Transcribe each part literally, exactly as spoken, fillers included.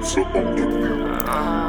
Pizza on the beat.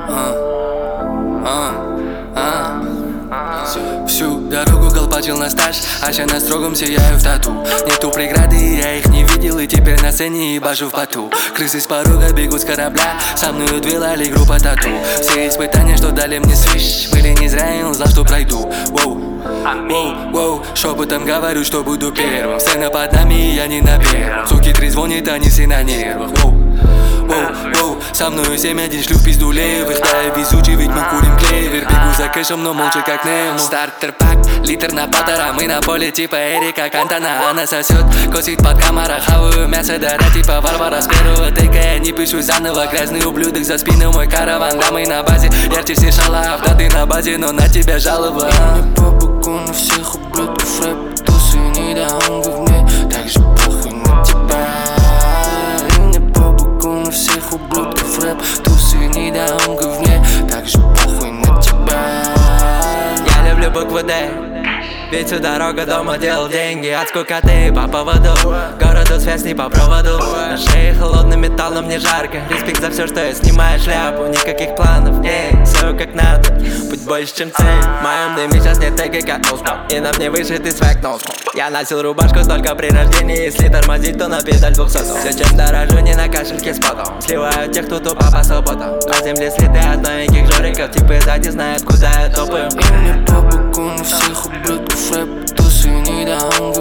Всю дорогу колпачил на стаж, а ща на строгом сияю в тату. Нету преграды, я их не видел, и теперь на сцене ебашу в поту. Крысы с порога бегут с корабля, со мною две лали группа тату. Все испытания, что дали мне свищ, были не зря, я знал, что пройду. Воу, воу, воу, шепотом говорю, что буду первым. Сцена под нами, и я не на первом. Суки трезвонят, они все на нервах. Воу, воу, воу, со мною семь один шлю в пизду левых. Да, я везучий, ведь мы курим клевер. Бегу за кэшем, но молча как Немо. Стартер пак, литр на полтора. Мы на поле типа Эрика Кантана. Она сосет, косит под камера. Хаваю мясо, дара типа Варвара. С первого тейка я не пишу заново. Грязный ублюдок за спиной мой караван. Да, мы на базе, ярче все шалав. Да, ты на базе, но на тебя жалоба. И мне по боку на всех ублюдков рэп. Тусы не даун в говне, так же похуй на тебя. И мне по боку на всех ублюдков рэп. Тусы не даун в говне, так же похуй на тебя. Я люблю букву Д, ведь всю дорогу дома делал деньги от скукоты по поводу. Городу связь не по проводу. На шее холодный металл, но мне жарко. Респект за все, что я снимаю шляпу. Никаких планов, эй, все как надо. Путь больше, чем цель. В моем дыме сейчас нет теги, как носкоп. И на мне вышитый свек носкоп. Я носил рубашку только при рождении. Если тормозить, то на педаль двухсотую. Все, чем дорожу, не на кошельке с потом. Сливаю тех, кто тупо по субботам. На земле следы от новеньких жориков. Типы сзади знают, куда я топаю. И мне по боку на всех ублюдков рэп. Тусы не даун